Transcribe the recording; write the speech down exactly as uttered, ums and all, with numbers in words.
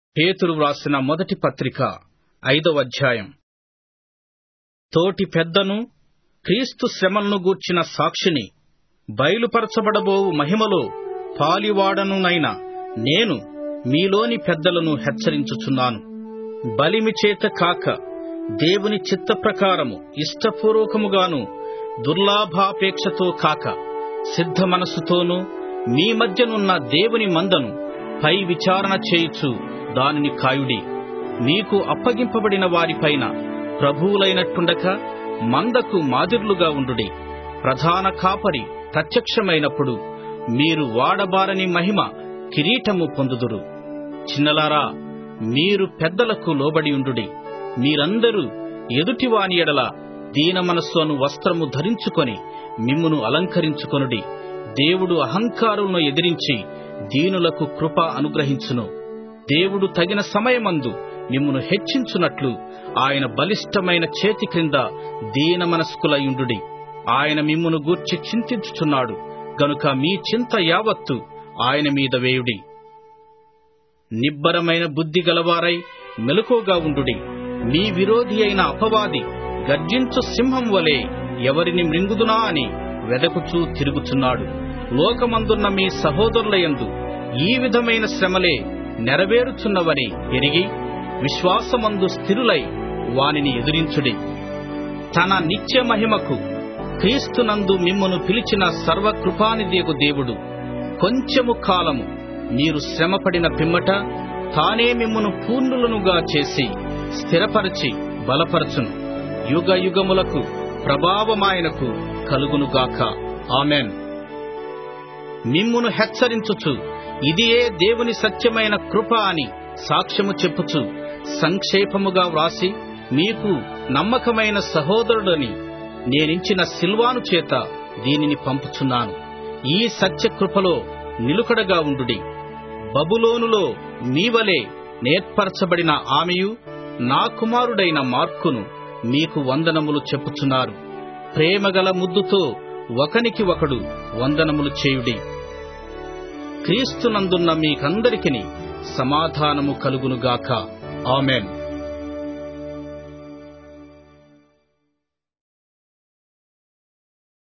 పేతురు వ్రాసిన మొదటి పత్రిక ఐదవ అధ్యాయం. తోటి పెద్దను, క్రీస్తు శ్రమలను గూర్చిన సాక్షిని, బయలుపరచబడబోవు మహిమలో పాలివాడనునైన నేను మీలోని పెద్దలను హెచ్చరించుచున్నాను. బలిమి చేత కాక, దేవుని చిత్త ప్రకారము ఇష్టపూర్వకముగాను, దుర్లాభాపేక్షతో కాక, సిద్ధ మనస్సుతోనూ మీ మధ్యనున్న దేవుని మందను పై విచారణ చేయుచు దానిని కాయుడి. మీకు అప్పగింపబడిన వారిపైన ప్రభువులైనట్టుండక మందకు మాదిర్లుగా ఉండుడి. ప్రధాన కాపరి ప్రత్యక్షమైనప్పుడు మీరు వాడబారని మహిమ కిరీటము పొందుదురు. చిన్నలారా, మీరు పెద్దలకు లోబడి ఉండుడి. మీరందరూ ఎదుటివాని ఎడల దీన మనస్సును వస్త్రము ధరించుకొని మిమ్మును అలంకరించుకొనుడి. దేవుడు అహంకారులను ఎదిరించి దీనులకు కృప అనుగ్రహించును. దేవుడు తగిన సమయమందు మిమ్మును హెచ్చించునట్లు ఆయన బలిష్టమైన చేతి క్రింద దీన మనస్కులయుండుడి. ఆయన మిమ్మును గూర్చి చింతించుచున్నాడు గనుక మీ చింత యావత్తు ఆయన మీద వేయుడి. నిబ్బరమైన బుద్ధి గలవారై మెలకువగా ఉండుడి. మీ విరోధి అయిన అపవాది గర్జించు సింహం వలె ఎవరిని మృంగుదునా అని వెదకుచూ తిరుగుచున్నాడు. లోకమందున్న మీ సహోదరులయందు ఈ విధమైన శ్రమలే నెరవేరుచున్నవని ఎరిగి విశ్వాసమందు స్థిరులై వానిని ఎదురించుడి. తన నిత్య మహిమకు క్రీస్తునందు మిమ్మును పిలిచిన సర్వకృపానిధియగు దేవుడు కొంచెము కాలము మీరు శ్రమపడిన పిమ్మట తానే మిమ్మును పూర్ణులనుగా చేసి స్థిరపరచి బలపరచును. యుగ యుగములకు ప్రభావమాయనకు కలుగునుగాక. ఆమెన్. మిమ్మును హెచ్చరించుచు ఇదియే దేవుని సత్యమైన కృప అని సాక్ష్యము చెప్పుచు సంక్షేపముగా వ్రాసి మీకు నమ్మకమైన సహోదరుడని నేనించిన సిల్వాను చేత దీనిని పంపుచున్నాను. ఈ సత్యకృపలో నిలుకడగా ఉండుడి. బబులోనులో మీవలే నేర్పరచబడిన ఆమెయు నా కుమారుడైన మార్కును మీకు వందనములు చెప్పుచున్నారు. ప్రేమగల ముద్దుతో ఒకనికి ఒకడు వందనములు చేయుడి. క్రీస్తునందున్న మీకందరికిని సమాధానము కలుగునుగాక. ఆమెన్.